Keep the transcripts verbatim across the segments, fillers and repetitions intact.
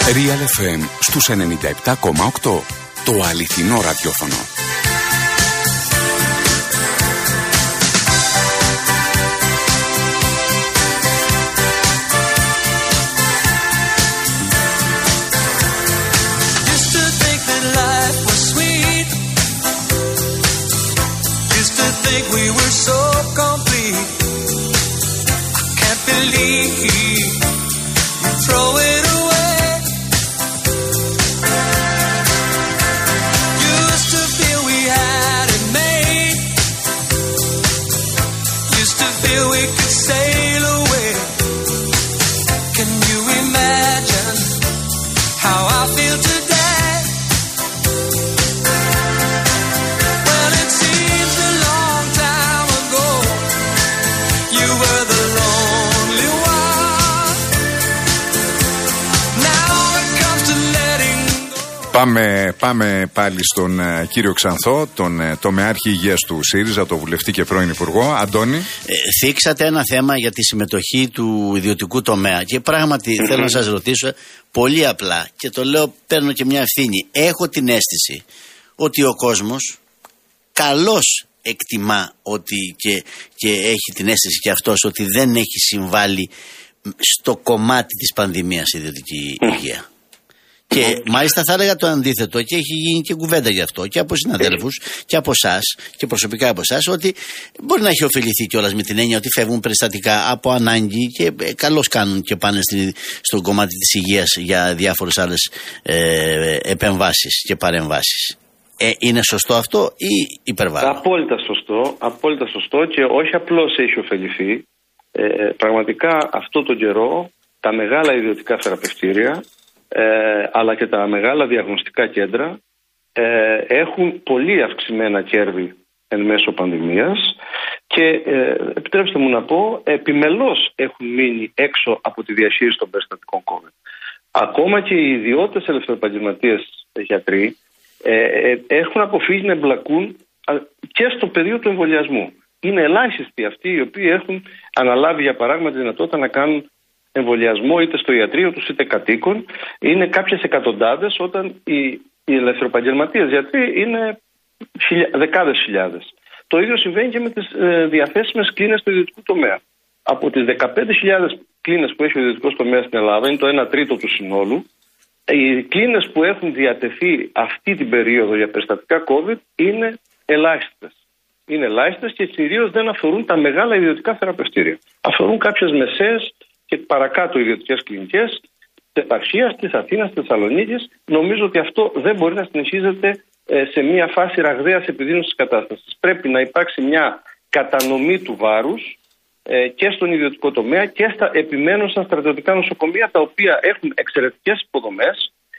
Real εφ εμ στους ενενήντα επτά κόμμα οκτώ. Το αληθινό ραδιόφωνο. Πάμε, πάμε πάλι στον uh, κύριο Ξανθό, τον uh, τομεάρχη υγείας του ΣΥΡΙΖΑ, το βουλευτή και πρώην υπουργό. Αντώνη. Ε, θίξατε ένα θέμα για τη συμμετοχή του ιδιωτικού τομέα και πράγματι mm-hmm. θέλω να σας ρωτήσω πολύ απλά και το λέω, παίρνω και μια ευθύνη. Έχω την αίσθηση ότι ο κόσμος καλώς εκτιμά ότι και, και έχει την αίσθηση και αυτός ότι δεν έχει συμβάλει στο κομμάτι της πανδημίας η ιδιωτική mm. υγεία. Και μάλιστα θα έλεγα το αντίθετο και έχει γίνει και κουβέντα γι' αυτό και από συναδέλφους και από εσάς και προσωπικά από εσάς ότι μπορεί να έχει ωφεληθεί κιόλας με την έννοια ότι φεύγουν περιστατικά από ανάγκη και ε, καλώς κάνουν και πάνε στη, στο κομμάτι της υγείας για διάφορες άλλες ε, επεμβάσεις και παρεμβάσεις. Ε, είναι σωστό αυτό ή υπερβάλλω? Απόλυτα σωστό, απόλυτα σωστό και όχι απλώς έχει ωφεληθεί. Ε, πραγματικά αυτό τον καιρό τα μεγάλα ιδιωτικά θεραπευτήρια Ε, αλλά και τα μεγάλα διαγνωστικά κέντρα ε, έχουν πολύ αυξημένα κέρδη εν μέσω πανδημίας και ε, επιτρέψτε μου να πω επιμελώς έχουν μείνει έξω από τη διαχείριση των περιστατικών COVID. Ακόμα και οι ιδιώτες ελευθεροεπαγγελματίες γιατροί ε, ε, έχουν αποφύγει να εμπλακούν και στο πεδίο του εμβολιασμού. Είναι ελάχιστοι αυτοί οι οποίοι έχουν αναλάβει για παράδειγμα τη δυνατότητα να κάνουν εμβολιασμό είτε στο ιατρείο τους είτε κατοίκων. Είναι κάποιες εκατοντάδες όταν οι, οι ελευθεροεπαγγελματίες γιατροί είναι χιλιά, δεκάδες χιλιάδες. Το ίδιο συμβαίνει και με τις ε, διαθέσιμες κλίνες του ιδιωτικού τομέα. Από τις δεκαπέντε χιλιάδες κλίνες που έχει ο ιδιωτικός τομέας στην Ελλάδα, είναι το ένα τρίτο του συνόλου, οι κλίνες που έχουν διατεθεί αυτή την περίοδο για περιστατικά COVID είναι ελάχιστες. Είναι ελάχιστες και κυρίως δεν αφορούν τα μεγάλα ιδιωτικά θεραπευτήρια. Αφορούν κάποιες μεσαίες και παρακάτω ιδιωτικές κλινικές της επαρχίας, της Αθήνας, της Θεσσαλονίκης. Νομίζω ότι αυτό δεν μπορεί να συνεχίζεται σε μια φάση ραγδαίας επιδείνωσης της κατάστασης. Πρέπει να υπάρξει μια κατανομή του βάρους και στον ιδιωτικό τομέα και στα επιμένουσα στρατιωτικά νοσοκομεία, τα οποία έχουν εξαιρετικές υποδομές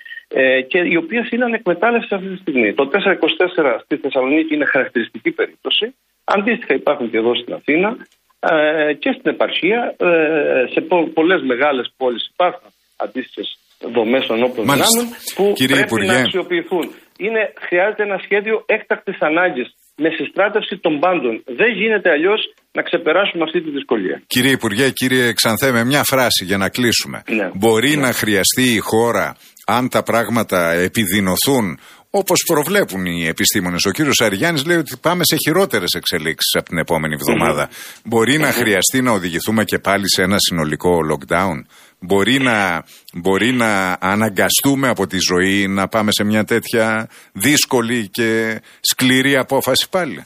και οι οποίες είναι ανεκμετάλλευτες αυτή τη στιγμή. Το τετρακόσια είκοσι τέσσερα στη Θεσσαλονίκη είναι χαρακτηριστική περίπτωση. Αντίστοιχα υπάρχουν και εδώ στην Αθήνα. Ε, και στην επαρχία, ε, σε πο, πολλές μεγάλες πόλεις υπάρχουν αντίστοιχες δομές των όπλων δυνάμεων που Κύριε πρέπει Υπουργέ. να αξιοποιηθούν. Είναι, χρειάζεται ένα σχέδιο έκτακτης ανάγκης με συστράτευση των πάντων. Δεν γίνεται αλλιώς να ξεπεράσουμε αυτή τη δυσκολία. Κύριε Υπουργέ, κύριε Ξανθέ, με μια φράση για να κλείσουμε. Ναι. Μπορεί ναι. να χρειαστεί η χώρα, αν τα πράγματα επιδεινωθούν, όπως προβλέπουν οι επιστήμονες. Ο κύριος Αριγιάννης λέει ότι πάμε σε χειρότερες εξελίξεις από την επόμενη εβδομάδα. Mm-hmm. Μπορεί mm-hmm. να χρειαστεί να οδηγηθούμε και πάλι σε ένα συνολικό lockdown. Μπορεί να, μπορεί να αναγκαστούμε από τη ζωή να πάμε σε μια τέτοια δύσκολη και σκληρή απόφαση πάλι.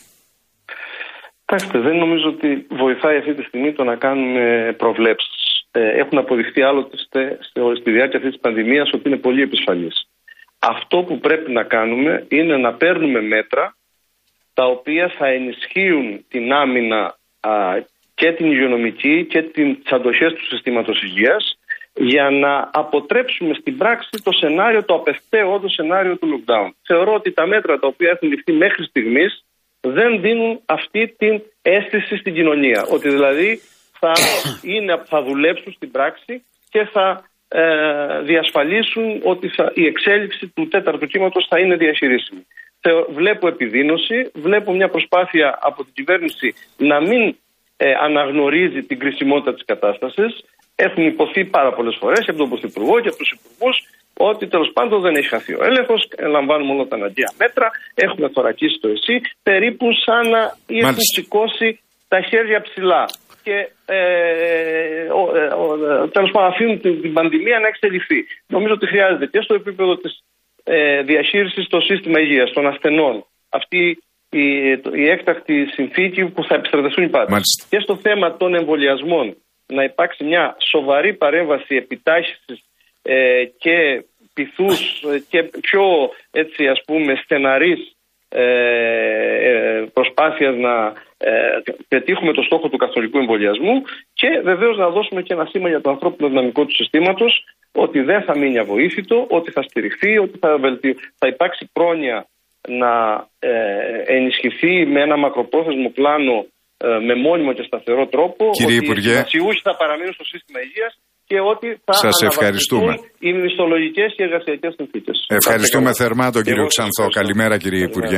Κοιτάξτε, δεν νομίζω ότι βοηθάει αυτή τη στιγμή το να κάνουμε προβλέψεις. Έχουν αποδειχθεί άλλοτε στη διάρκεια αυτής της πανδημίας ότι είναι πολύ επισφαλής. Αυτό που πρέπει να κάνουμε είναι να παίρνουμε μέτρα τα οποία θα ενισχύουν την άμυνα α, και την υγειονομική και τις αντοχές του συστήματος υγείας για να αποτρέψουμε στην πράξη το σενάριο, το απευκταίο όντως σενάριο του lockdown. Θεωρώ ότι τα μέτρα τα οποία έχουν ληφθεί μέχρι στιγμής δεν δίνουν αυτή την αίσθηση στην κοινωνία. Ότι δηλαδή θα, είναι, θα δουλέψουν στην πράξη και θα ε, διασφαλίσουν ότι θα, η εξέλιξη του τέταρτου κύματος θα είναι διαχειρίσιμη. Βλέπω επιδείνωση, βλέπω μια προσπάθεια από την κυβέρνηση να μην ε, αναγνωρίζει την κρισιμότητα της κατάστασης. Έχουν υποθεί πάρα πολλές φορές και από τον Πρωθυπουργό και από τους υπουργούς ότι τέλος πάντων δεν έχει χαθεί ο έλεγχος, λαμβάνουμε όλα τα αναγκαία μέτρα, έχουμε θωρακίσει το ΕΣΥ, περίπου σαν να έχουν σηκώσει τα χέρια ψηλά. Και ε, ε, ε, τέλος πάντων αφήνουν την, την πανδημία να εξελιχθεί. Νομίζω ότι χρειάζεται και στο επίπεδο της ε, διαχείρισης στο σύστημα υγείας, των ασθενών, αυτή η, η έκτακτη συνθήκη που θα επιστρατευτούν οι πάντες. Και στο θέμα των εμβολιασμών να υπάρξει μια σοβαρή παρέμβαση επιτάχυσης ε, και πειθούς και πιο έτσι ας πούμε στεναρής ε, ε, προσπάθειας να ε, πετύχουμε το στόχο του καθολικού εμβολιασμού και βεβαίως να δώσουμε και ένα σήμα για το ανθρώπινο δυναμικό του συστήματος ότι δεν θα μείνει αβοήθητο, ότι θα στηριχθεί, ότι θα, βελτι... θα υπάρξει πρόνοια να ε, ενισχυθεί με ένα μακροπρόθεσμο πλάνο ε, με μόνιμο και σταθερό τρόπο. Κύριε ότι Υπουργέ, οι βασιούχοι θα παραμείνουν στο σύστημα υγείας και ότι θα σας ευχαριστούμε. οι μισθολογικές και εργασιακές συνθήκες. Ευχαριστούμε θερμά τον κύριο Ξανθό. Καλημέρα κύριε Υπουργέ.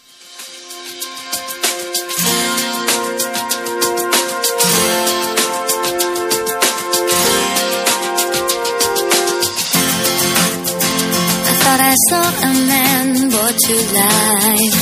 I saw a man brought to life.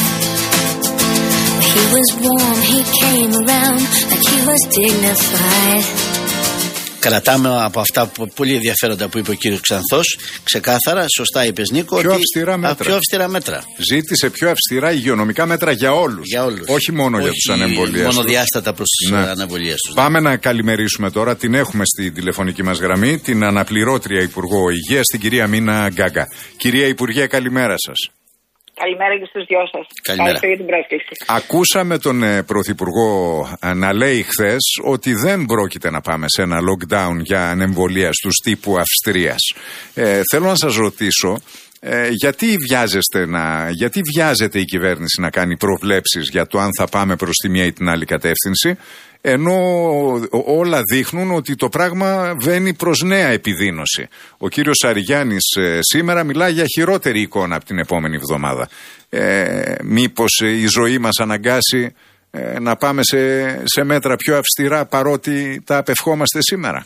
He was warm, he came around like he was dignified. Κρατάμε από αυτά που, πολύ ενδιαφέροντα που είπε ο κύριος Ξανθός, ξεκάθαρα, σωστά είπες Νίκο, πιο ότι αυστηρά μέτρα. Α, πιο αυστηρά μέτρα. Ζήτησε πιο αυστηρά υγειονομικά μέτρα για όλους. Για όλους. Όχι μόνο Όχι για τους ανεμβολίαστους. Μονοδιάστατα προς τους ναι. ανεμβολίαστους. Πάμε να καλημερίσουμε τώρα, την έχουμε στην τηλεφωνική μας γραμμή, την αναπληρώτρια Υπουργό Υγείας, την κυρία Μίνα Γκάγκα. Κυρία Υπουργέ, καλημέρα σας. Καλημέρα και στους δυο σας. Ευχαριστώ για την πρόσκληση. Ακούσαμε τον ε, Πρωθυπουργό ε, να λέει χθες ότι δεν πρόκειται να πάμε σε ένα lockdown για ανεμβολίαστους τύπου Αυστρίας. Ε, θέλω να σας ρωτήσω, ε, γιατί βιάζεστε να, γιατί βιάζεται η κυβέρνηση να κάνει προβλέψεις για το αν θα πάμε προς τη μία ή την άλλη κατεύθυνση, ενώ όλα δείχνουν ότι το πράγμα βαίνει προς νέα επιδείνωση. Ο κύριος Σαριγιάννης ε, σήμερα μιλάει για χειρότερη εικόνα από την επόμενη εβδομάδα. Ε, μήπως η ζωή μας αναγκάσει ε, να πάμε σε, σε μέτρα πιο αυστηρά παρότι τα απευχόμαστε σήμερα?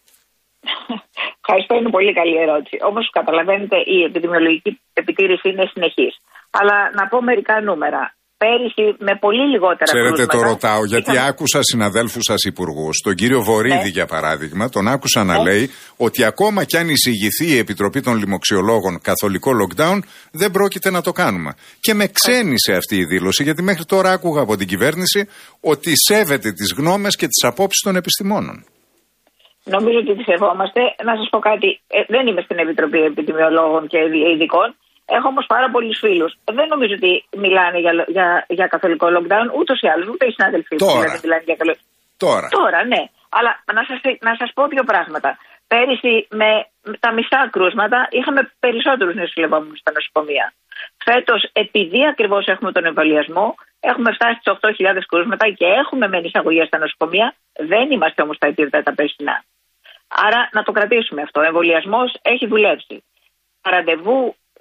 Ευχαριστώ, είναι πολύ καλή ερώτηση. Όμως καταλαβαίνετε η επιδημιολογική επιτήρηση είναι συνεχής. Αλλά να πω μερικά νούμερα. Πέρυσι με πολύ λιγότερα Ξέρετε, κρούσματα. το ρωτάω γιατί είχαμε... άκουσα συναδέλφους σας υπουργούς, τον κύριο Βορίδη ναι. για παράδειγμα, τον άκουσα να ναι. λέει ότι ακόμα κι αν εισηγηθεί η Επιτροπή των Λοιμοξιολόγων καθολικό lockdown, δεν πρόκειται να το κάνουμε. Και με ξένησε αυτή η δήλωση, γιατί μέχρι τώρα άκουγα από την κυβέρνηση ότι σέβεται τις γνώμες και τις απόψεις των επιστημόνων. Νομίζω ότι τις σεβόμαστε. Να σας πω κάτι, ε, δεν είμαι στην Επιτροπή Επιδημιολόγων και Ειδικών. Έχω όμως πάρα πολλούς φίλους. Δεν νομίζω ότι μιλάνε για, για, για καθολικό lockdown, ούτως ή άλλως, ούτε οι συνάδελφοί μου δηλαδή μιλάνε για καθολικό. Τώρα. Τώρα, ναι. Αλλά να σας, να σας πω δύο πράγματα. Πέρυσι με τα μισά κρούσματα είχαμε περισσότερους νοσηλευόμενους στα νοσοκομεία. Φέτος, επειδή ακριβώς έχουμε τον εμβολιασμό, έχουμε φτάσει στις οκτώ χιλιάδες κρούσματα και έχουμε μεν εισαγωγές στα νοσοκομεία. Δεν είμαστε όμως στα επίπεδα τα περσινά. Άρα να το κρατήσουμε αυτό. Ο εμβολιασμός έχει δουλέψει. Τα ραντεβού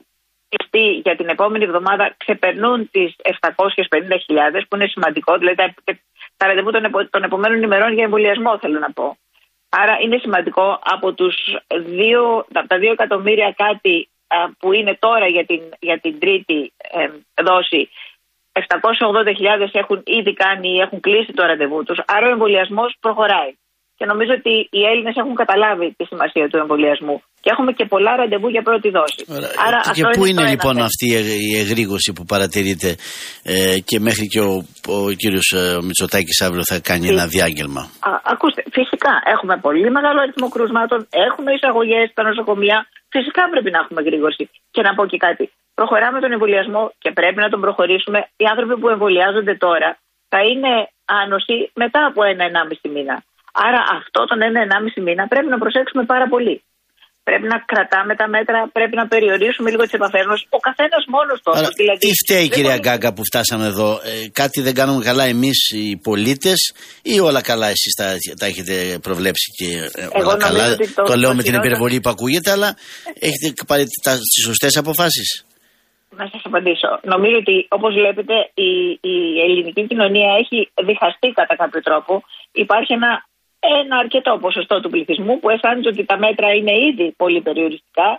για την επόμενη εβδομάδα ξεπερνούν τις επτακόσιες πενήντα χιλιάδες, που είναι σημαντικό, δηλαδή τα, τα ραντεβού των, επο, των επομένων ημερών για εμβολιασμό θέλω να πω. Άρα είναι σημαντικό από τους δύο, τα δύο εκατομμύρια κάτι α, που είναι τώρα για την, για την τρίτη ε, δόση, επτακόσιες ογδόντα χιλιάδες έχουν ήδη κάνει ή έχουν κλείσει το ραντεβού τους, άρα ο εμβολιασμός προχωράει. Και νομίζω ότι οι Έλληνες έχουν καταλάβει τη σημασία του εμβολιασμού. Και έχουμε και πολλά ραντεβού για πρώτη δόση. Άρα, και αυτό πού είναι, είναι λοιπόν θέμα. Αυτή η εγρήγορση που παρατηρείται ε, και μέχρι και ο, ο κύριος Μητσοτάκης αύριο θα κάνει Φυσικά. ένα διάγγελμα. Α, ακούστε, φυσικά έχουμε πολύ μεγάλο αριθμό κρούσματων, έχουμε εισαγωγές στα νοσοκομεία. Φυσικά πρέπει να έχουμε εγρήγορση. Και να πω και κάτι. Προχωράμε τον εμβολιασμό και πρέπει να τον προχωρήσουμε. Οι άνθρωποι που εμβολιάζονται τώρα θα είναι άνοσοι μετά από ένα-ενάμιση μήνα. Άρα αυτό τον ένα-ενάμιση μήνα πρέπει να προσέξουμε πάρα πολύ. Πρέπει να κρατάμε τα μέτρα, πρέπει να περιορίσουμε λίγο τις επαφές μας. Ο καθένας μόνος του. Δηλαδή, τι φταίει κυρία μπορεί... Γκάγκα που φτάσαμε εδώ? Ε, κάτι δεν κάνουμε καλά εμείς οι πολίτες ή όλα καλά εσείς τα, τα έχετε προβλέψει και όλα Εγώ καλά? Το, το λέω το με την υπερβολή που ακούγεται, αλλά έχετε πάρει τις σωστές αποφάσεις? Να σας απαντήσω. Νομίζω ότι όπως βλέπετε η, η ελληνική κοινωνία έχει διχαστεί κατά κάποιο τρόπο. Υπάρχει ένα ένα αρκετό ποσοστό του πληθυσμού που αισθάνεται ότι τα μέτρα είναι ήδη πολύ περιοριστικά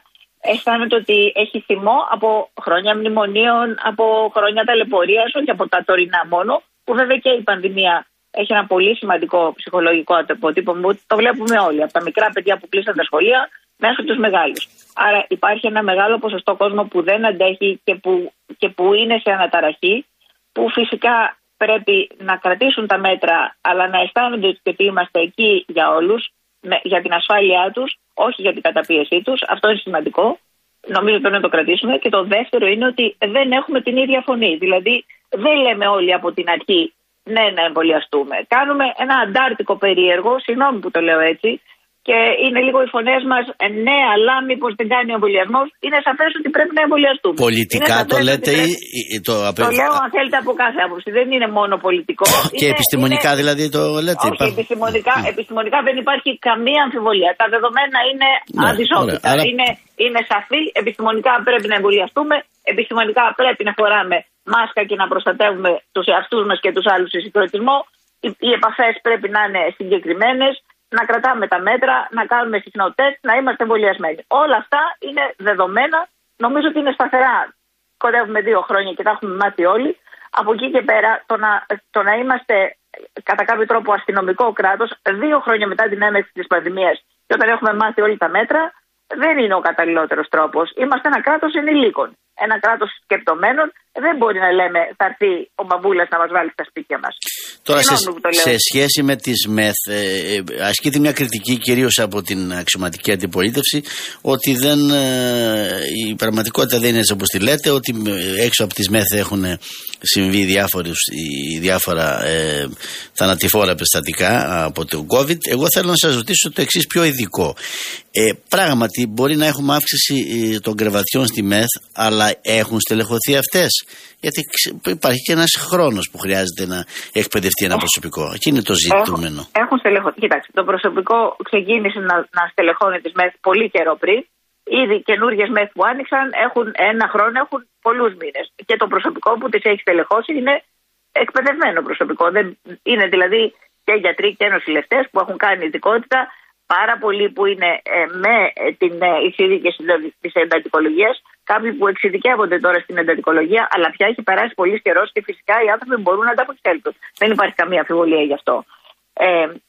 αισθάνεται ότι έχει θυμό από χρόνια μνημονίων, από χρόνια ταλαιπωρίας, όχι από τα τωρινά μόνο, που βέβαια και η πανδημία έχει ένα πολύ σημαντικό ψυχολογικό αποτύπωμα. Το βλέπουμε όλοι, από τα μικρά παιδιά που κλείσαν τα σχολεία μέχρι τους μεγάλους. Άρα υπάρχει ένα μεγάλο ποσοστό κόσμο που δεν αντέχει και που, και που είναι σε αναταραχή, που φυσικά πρέπει να κρατήσουν τα μέτρα, αλλά να αισθάνονται ότι είμαστε εκεί για όλους, για την ασφάλειά τους, όχι για την καταπίεσή τους. Αυτό είναι σημαντικό. Νομίζω πρέπει να το κρατήσουμε. Και το δεύτερο είναι ότι δεν έχουμε την ίδια φωνή. Δηλαδή δεν λέμε όλοι από την αρχή ναι να εμβολιαστούμε. Κάνουμε ένα αντάρτικο περίεργο, συγγνώμη που το λέω έτσι, και είναι λίγο οι φωνές μας ναι, αλλά μήπως δεν κάνει ο εμβολιασμός. Είναι σαφές ότι πρέπει να εμβολιαστούμε. Πολιτικά το λέτε ή το απέ... Το λέω αν θέλετε από κάθε άποψη. Δεν είναι μόνο πολιτικό. Και είναι, επιστημονικά είναι... δηλαδή το λέτε. Όχι, επιστημονικά, επιστημονικά δεν υπάρχει καμία αμφιβολία. Τα δεδομένα είναι ναι, αδυσόπιτα. Άρα... Είναι, είναι σαφή. Επιστημονικά πρέπει να εμβολιαστούμε. Επιστημονικά πρέπει να φοράμε μάσκα και να προστατεύουμε τους εαυτούς μας και τους άλλους σε συγκροτισμό. Οι, οι επαφές πρέπει να είναι συγκεκριμένες. Να κρατάμε τα μέτρα, να κάνουμε συχνό τεστ, να είμαστε εμβολιασμένοι. Όλα αυτά είναι δεδομένα. Νομίζω ότι είναι σταθερά. Κοντεύουμε δύο χρόνια και τα έχουμε μάθει όλοι. Από εκεί και πέρα, το να, το να είμαστε κατά κάποιο τρόπο αστυνομικό κράτος, δύο χρόνια μετά την έναρξη της πανδημίας και όταν έχουμε μάθει όλοι τα μέτρα, δεν είναι ο καταλληλότερος τρόπος. Είμαστε ένα κράτος ενηλίκων. Ένα κράτος σκεπτομένων. Δεν μπορεί να λέμε θα έρθει ο μπαμπούλας να μας βάλει στα σπίτια μας. Τώρα σε, σε σχέση με τις ΜΕΘ ε, ασκείται μια κριτική κυρίως από την αξιωματική αντιπολίτευση ότι δεν, ε, η πραγματικότητα δεν είναι έτσι όπως τη λέτε, ότι έξω από τις ΜΕΘ έχουν συμβεί διάφορους, διάφορα ε, θανατηφόρα περιστατικά από το COVID. Εγώ θέλω να σας ρωτήσω το εξής πιο ειδικό. Ε, πράγματι μπορεί να έχουμε αύξηση ε, των κρεβατιών στη ΜΕΘ, αλλά έχουν στελεχωθεί αυτές? Γιατί υπάρχει και ένας χρόνος που χρειάζεται να εκπαιδευτεί ένα προσωπικό. Εκεί είναι το ζητούμενο. Έχουν, έχουν στελεχωθεί. Κοιτάξτε, το προσωπικό ξεκίνησε να, να στελεχώνει τις ΜΕΘ πολύ καιρό πριν. Ήδη καινούργιες ΜΕΘ που άνοιξαν έχουν ένα χρόνο, έχουν πολλούς μήνες. Και το προσωπικό που τις έχει στελεχώσει είναι εκπαιδευμένο προσωπικό. Δεν, είναι δηλαδή και γιατροί και νοσηλευτές που έχουν κάνει ειδικότητα. Πάρα πολλοί που είναι ε, με ε, την ε, εξειδίκευση της εντατικολογίας, κάποιοι που εξειδικεύονται τώρα στην εντατικολογία, αλλά πια έχει περάσει πολύ καιρό και φυσικά οι άνθρωποι μπορούν να τα αποξέλθουν. Δεν υπάρχει καμία αμφιβολία γι' αυτό. Ε,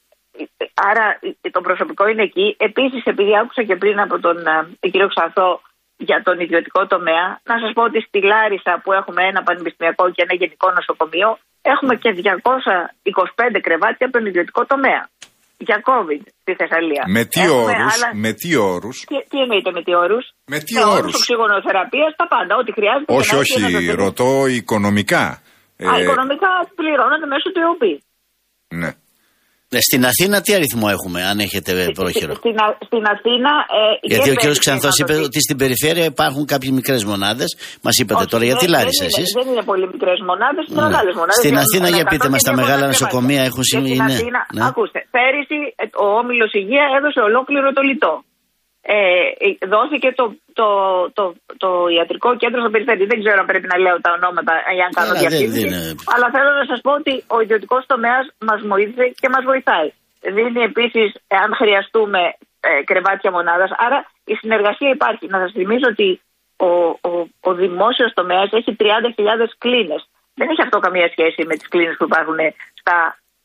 άρα το προσωπικό είναι εκεί. Επίσης, επειδή άκουσα και πριν από τον ε, κύριο Ξανθό για τον ιδιωτικό τομέα, να σας πω ότι στη Λάρισα που έχουμε ένα πανεπιστημιακό και ένα γενικό νοσοκομείο, έχουμε και διακόσια είκοσι πέντε κρεβάτια από τον ιδιωτικό τομέα. Για COVID στη Θεσσαλία. Με τι όρους, άλλα... με τι όρους. Τι, τι εννοείται με τι όρους? Με τι όρους? Όρους οξυγονοθεραπείας, τα πάντα, ό,τι χρειάζεται. Όχι, όχι, ρωτώ οικονομικά. Α, ε... οικονομικά πληρώνονται μέσω του ΕΟΠΗ. Ναι. Ε, στην Αθήνα τι αριθμό έχουμε, αν έχετε πρόχειρο? Στην, στην Αθήνα... Ε, Γιατί ο κ. Ξανθός είπε ότι στην περιφέρεια υπάρχουν κάποιες μικρές μονάδες. Μας είπατε όχι, τώρα για τη Λάρισα δεν εσείς. Είναι, δεν είναι πολύ μικρές μονάδες, είναι ναι. μεγάλες μονάδες. Στην Αθήνα για πείτε μας, τα μεγάλα νοσοκομεία έχουν συμβεί. Ναι. Ναι. Ακούστε, πέρυσι ο Όμιλος Υγεία έδωσε ολόκληρο το λιτό. Ε, δόθηκε το, το, το, το ιατρικό κέντρο στο περιφέρειο. Δεν ξέρω αν πρέπει να λέω τα ονόματα ή αν κάνω διαφήμιση. Αλλά θέλω να σας πω ότι ο ιδιωτικός τομέας μας βοήθησε και μας βοηθάει. Δίνει επίσης, αν χρειαστούμε, ε, κρεβάτια μονάδας. Άρα η συνεργασία υπάρχει. Να σας θυμίσω ότι ο, ο, ο δημόσιος τομέας έχει τριάντα χιλιάδες κλίνες. Δεν έχει αυτό καμία σχέση με τις κλίνες που υπάρχουν στα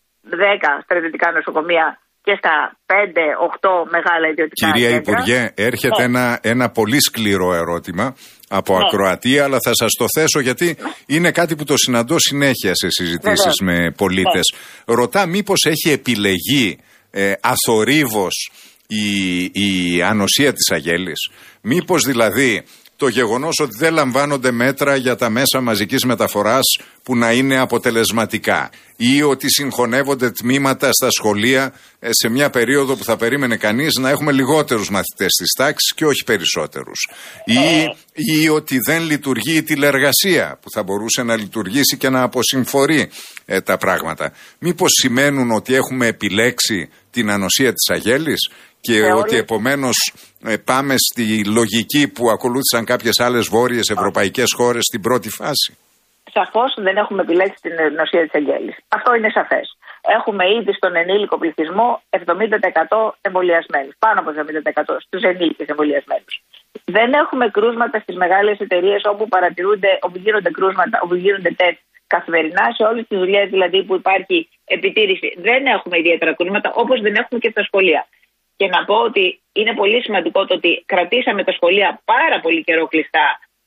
δέκα στρατιωτικά νοσοκομεία και στα πέντε οκτώ μεγάλα ιδιωτικά Κυρία κέντρα. Υπουργέ, έρχεται ναι. ένα, ένα πολύ σκληρό ερώτημα από ναι. ακροατία, αλλά θα σας το θέσω γιατί ναι. είναι κάτι που το συναντώ συνέχεια σε συζητήσεις ναι. με πολίτες. Ναι. Ρωτά μήπως έχει επιλεγεί ε, αθορύβως η, η ανοσία της αγέλης. Μήπως δηλαδή το γεγονός ότι δεν λαμβάνονται μέτρα για τα μέσα μαζικής μεταφοράς που να είναι αποτελεσματικά ή ότι συγχωνεύονται τμήματα στα σχολεία σε μια περίοδο που θα περίμενε κανείς να έχουμε λιγότερους μαθητές στις τάξεις και όχι περισσότερους ή, ή ότι δεν λειτουργεί η τηλεργασία που θα μπορούσε να λειτουργήσει και να αποσυμφορεί ε, τα πράγματα. Μήπως σημαίνουν ότι έχουμε επιλέξει την ανοσία της αγέλης και ε, ότι όλοι... επομένως ε, πάμε στη λογική που ακολούθησαν κάποιες άλλες βόρειες ευρωπαϊκές χώρες στην πρώτη φάση? Σαφώς δεν έχουμε επιλέξει την νοσία της αγέλης. Αυτό είναι σαφές. Έχουμε ήδη στον ενήλικο πληθυσμό εβδομήντα τοις εκατό εμβολιασμένους. Πάνω από εβδομήντα τοις εκατό στους ενήλικες εμβολιασμένους. Δεν έχουμε κρούσματα στις μεγάλες εταιρείες όπου παρατηρούνται, όπου γίνονται κρούσματα, όπου γίνονται τεστ καθημερινά. Σε όλες τις δουλειές δηλαδή που υπάρχει επιτήρηση δεν έχουμε ιδιαίτερα κρούσματα, όπως δεν έχουμε και στα σχολεία. Και να πω ότι είναι πολύ σημαντικό το ότι κρατήσαμε τα σχολεία πάρα πολύ καιρό κλειστά,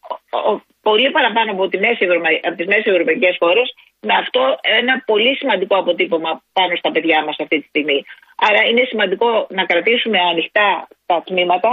πολύ παραπάνω από, τη μέση, από τις μέσες ευρωπαϊκές χώρες, με αυτό ένα πολύ σημαντικό αποτύπωμα πάνω στα παιδιά μας αυτή τη στιγμή. Άρα είναι σημαντικό να κρατήσουμε ανοιχτά τα τμήματα.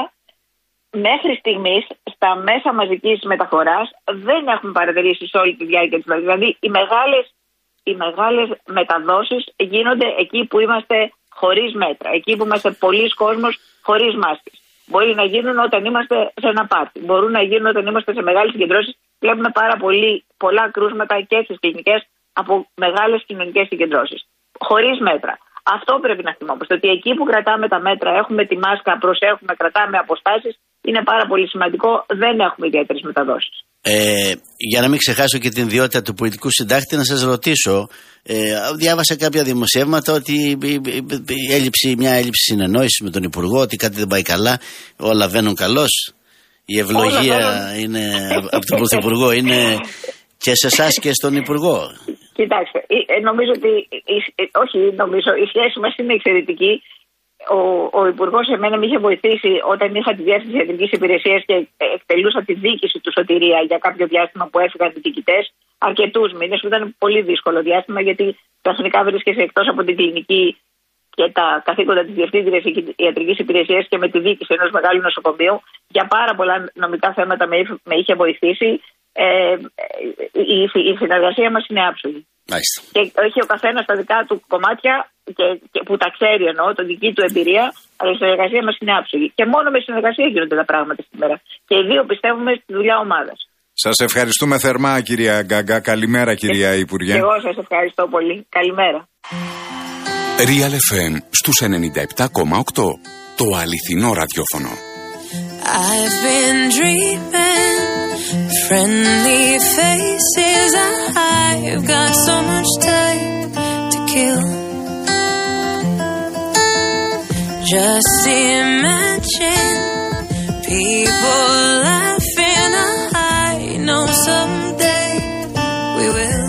Μέχρι στιγμής στα μέσα μαζικής μεταφοράς δεν έχουμε παρατηρήσει σε όλη τη διάρκεια της μεταφοράς. Δηλαδή οι μεγάλες, οι μεγάλες μεταδόσεις γίνονται εκεί που είμαστε χωρίς μέτρα, εκεί που είμαστε πολλοί κόσμος χωρίς μάσκες. Μπορεί να γίνουν όταν είμαστε σε ένα πάρτι, μπορούν να γίνουν όταν είμαστε σε μεγάλες συγκεντρώσεις. Βλέπουμε πάρα πολύ, πολλά κρούσματα και στις κλινικές από μεγάλες κοινωνικές συγκεντρώσεις. Χωρίς μέτρα. Αυτό πρέπει να θυμόμαστε. Ότι εκεί που κρατάμε τα μέτρα, έχουμε τη μάσκα, προσέχουμε, κρατάμε αποστάσεις, είναι πάρα πολύ σημαντικό. Δεν έχουμε ιδιαίτερες μεταδόσεις. Ε, για να μην ξεχάσω και την ιδιότητα του πολιτικού συντάκτη, να σας ρωτήσω. Ε, διάβασα κάποια δημοσιεύματα ότι η έλλειψη, μια έλλειψη συνεννόησης με τον Υπουργό, ότι κάτι δεν πάει καλά, όλα βαίνουν καλώς. Η ευλογία είναι από τον Πρωθυπουργό, είναι και σε εσάς και στον Υπουργό. Κοιτάξτε, νομίζω ότι, όχι νομίζω, η σχέση μας είναι εξαιρετική. Ο, ο Υπουργός εμένα με είχε βοηθήσει όταν είχα τη διεύθυνση ιατρικής υπηρεσίας και εκτελούσα τη διοίκηση του Σωτηρία για κάποιο διάστημα που έφυγαν οι διοικητές, αρκετούς μήνες, που ήταν πολύ δύσκολο διάστημα γιατί τεχνικά βρίσκεσαι εκτός από την κλινική και τα καθήκοντα της διευθύντριας ιατρικής υπηρεσίας και με τη διοίκηση ενός μεγάλου νοσοκομείου. Για πάρα πολλά νομικά θέματα με, με είχε βοηθήσει. Ε, η, η συνεργασία μας είναι άψογη. Μάλιστα. Και έχει ο καθένας τα δικά του κομμάτια και, και που τα ξέρει, εννοώ, την δική του εμπειρία, αλλά η συνεργασία μας είναι άψογη. Και μόνο με συνεργασία γίνονται τα πράγματα σήμερα. Και οι δύο πιστεύουμε στη δουλειά ομάδας. Σας ευχαριστούμε θερμά, κυρία Γκάγκα. Καλημέρα, κυρία και, Υπουργέ. Και εγώ σας ευχαριστώ πολύ. Καλημέρα. Real εφ εμ στους ενενήντα επτά κόμμα οκτώ. Το αληθινό ραδιόφωνο. I've been dreaming friendly faces. I've got so much time to kill. Just imagine people laughing. I know someday we will.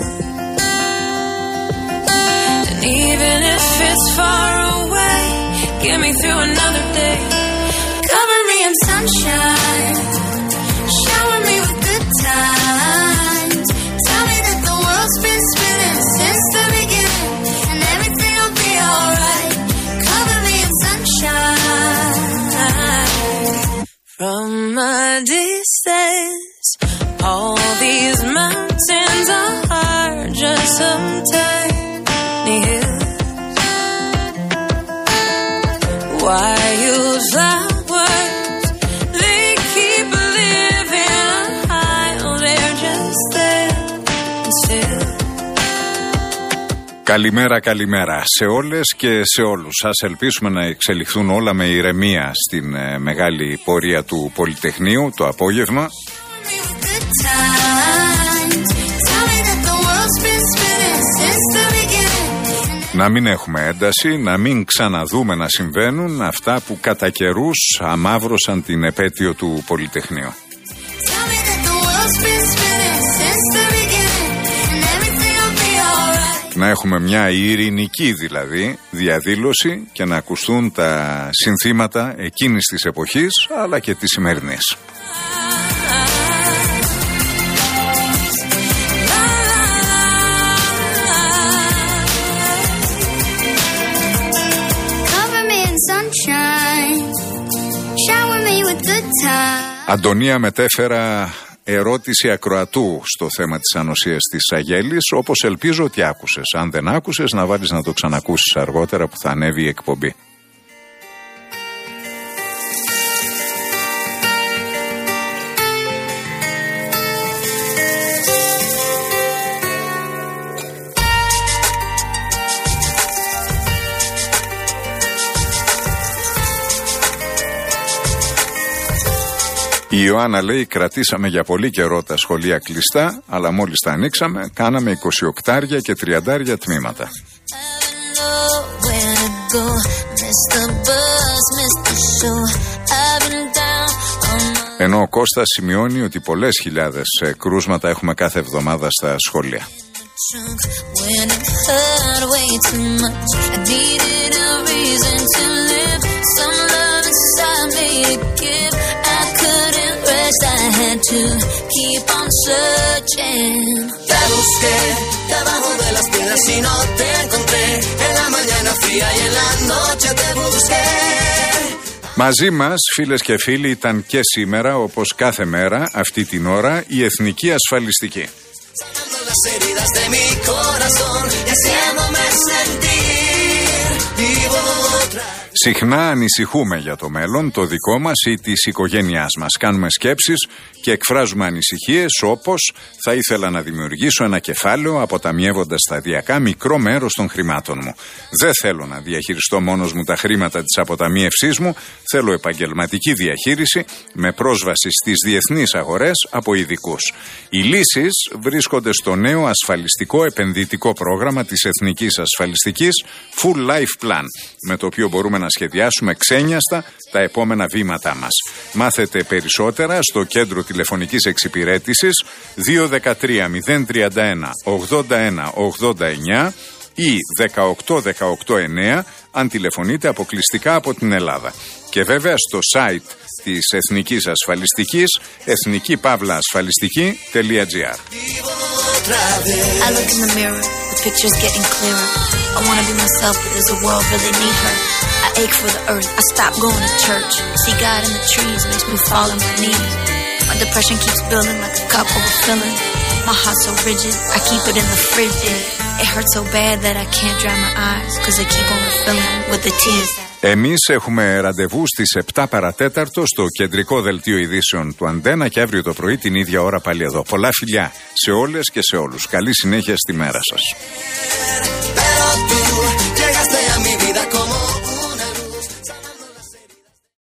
And even if it's far away, get me through another day. Cover me in sunshine, shower me with good times. Tell me that the world's been spinning since the beginning, and everything will be alright. Cover me in sunshine. From a distance, all these mountains are just some tiny hills. Wildflowers, they keep living on high. Oh, they're just there and still. Καλημέρα, καλημέρα σε όλες και σε όλους. Ας ελπίσουμε να εξελιχθούν όλα με ηρεμία στην ε, μεγάλη πορεία του Πολυτεχνείου το απόγευμα. Να μην έχουμε ένταση, να μην ξαναδούμε να συμβαίνουν αυτά που κατά καιρούς αμαύρωσαν την επέτειο του Πολυτεχνείου. Να έχουμε μια ειρηνική δηλαδή διαδήλωση και να ακουστούν τα συνθήματα εκείνης της εποχής αλλά και της σημερινής. Αντωνία, μετέφερα ερώτηση ακροατού στο θέμα της ανοσίας της Αγέλης, όπως ελπίζω ότι άκουσες. Αν δεν άκουσες, να βάλεις να το ξανακούσεις αργότερα που θα ανέβει η εκπομπή. Η Ιωάννα λέει: κρατήσαμε για πολύ καιρό τα σχολεία κλειστά, αλλά μόλις τα ανοίξαμε, κάναμε εικοσιοκτάρια και τριαντάρια τμήματα. Ενώ ο Κώστας σημειώνει ότι πολλές χιλιάδες κρούσματα έχουμε κάθε εβδομάδα στα σχολεία. Μαζί μας, φίλες και φίλοι, ήταν και σήμερα, όπως κάθε μέρα, αυτή την ώρα, η Εθνική Ασφαλιστική. Συχνά ανησυχούμε για το μέλλον, το δικό μας ή της οικογένειάς μας. Κάνουμε σκέψεις και εκφράζουμε ανησυχίες όπως θα ήθελα να δημιουργήσω ένα κεφάλαιο αποταμιεύοντας σταδιακά μικρό μέρος των χρημάτων μου. Δεν θέλω να διαχειριστώ μόνος μου τα χρήματα της αποταμίευσής μου, θέλω επαγγελματική διαχείριση με πρόσβαση στις διεθνείς αγορές από ειδικούς. Οι λύσεις βρίσκονται στο νέο ασφαλιστικό επενδυτικό πρόγραμμα της Εθνικής Ασφαλιστικής Full Life Plan, με το οποίο μπορούμε να σχεδιάσουμε ξένιαστα τα επόμενα βήματά μας. Μάθετε περισσότερα στο κέντρο τηλεφωνικής εξυπηρέτησης δύο ένα τρία μηδέν τρία ένα ογδόντα ένα ογδόντα εννιά ή δεκαοκτώ δεκαοκτώ εννέα αν τηλεφωνείτε αποκλειστικά από την Ελλάδα. Και βέβαια στο site της Εθνικής Ασφαλιστικής εθνική παύλα ασφαλιστική τελεία τζι άρ. Pictures getting clearer. I want to be myself, but does the world really need her? I ache for the earth. I stop going to church. See God in the trees makes me fall on my knees. My depression keeps building like a cup overfilling. My heart's so rigid, I keep it in the fridge. It hurts so bad that I can't dry my eyes, cause they keep on refilling with the tears. Εμείς έχουμε ραντεβού στις επτά παρατέταρτο στο κεντρικό δελτίο ειδήσεων του Αντένα και αύριο το πρωί την ίδια ώρα πάλι εδώ. Πολλά φιλιά σε όλες και σε όλους. Καλή συνέχεια στη μέρα σας.